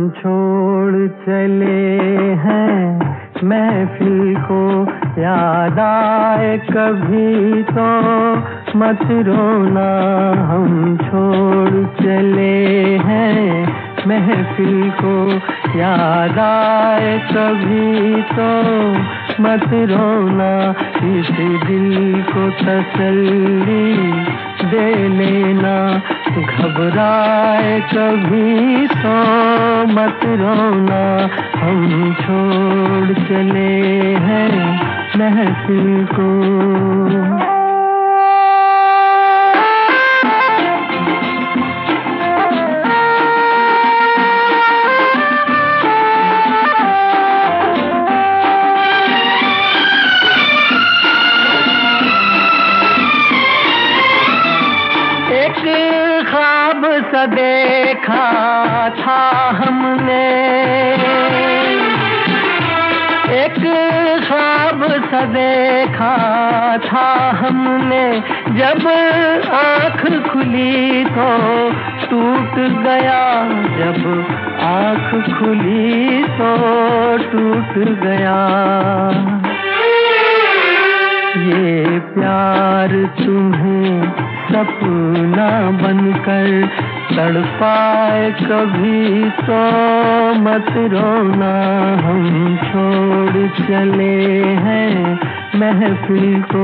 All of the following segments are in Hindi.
छोड़ चले हैं महफिल को, याद आए कभी तो मत रोना। हम छोड़ चले हैं महफिल को, याद आए कभी तो मत रोना। इस दिल को तसल्ली दे लेना, घबराए कभी तो मत रोना। हम छोड़ चले हैं महफिल को। ख्वाब सा देखा था हमने, एक ख्वाब सा देखा था हमने। जब आँख खुली तो टूट गया, जब आँख खुली तो टूट गया। ये प्यार तुम्हें सपना बनकर तड़पाए कभी तो मत रोना। हम छोड़ चले हैं महफिल को।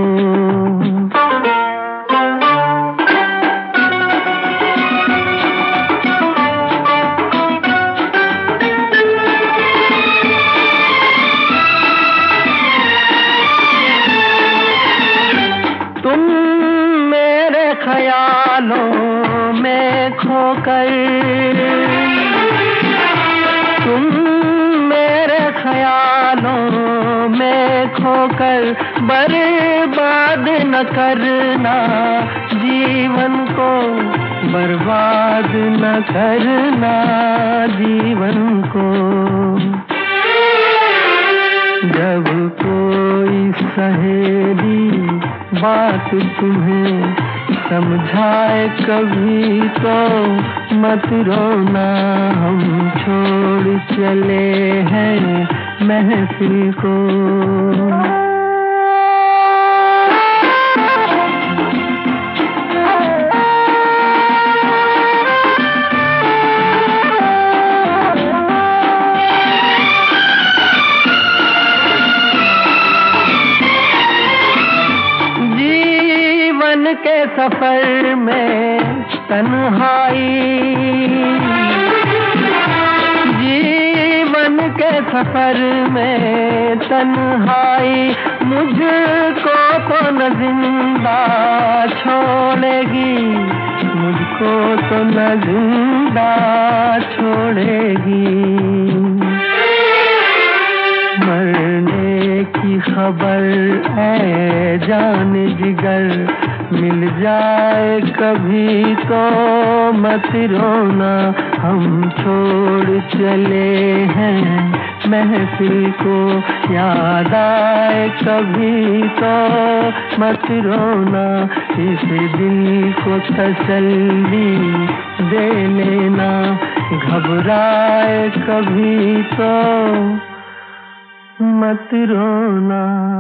ख्यालों में खोकर तुम मेरे ख्यालों में खोकर बर्बाद न करना जीवन को, बर्बाद न करना जीवन को। जब कोई सहेली बात तुम्हें समझाए कभी तो मत रोना। हम छोड़ चले हैं महफिल को। के सफर में तन्हाई, जीवन के सफर में तन्हाई, मुझको तो न जिंदा छोड़ेगी, मुझको तो न जिंदा छोड़ेगी। मरने की खबर है जान जिगर, मिल जाए कभी तो मत रोना। हम छोड़ चले हैं महफिल को, याद आए कभी तो मत रोना। इस दिल को तसल्ली दे लेना, घबराए कभी तो मत रोना।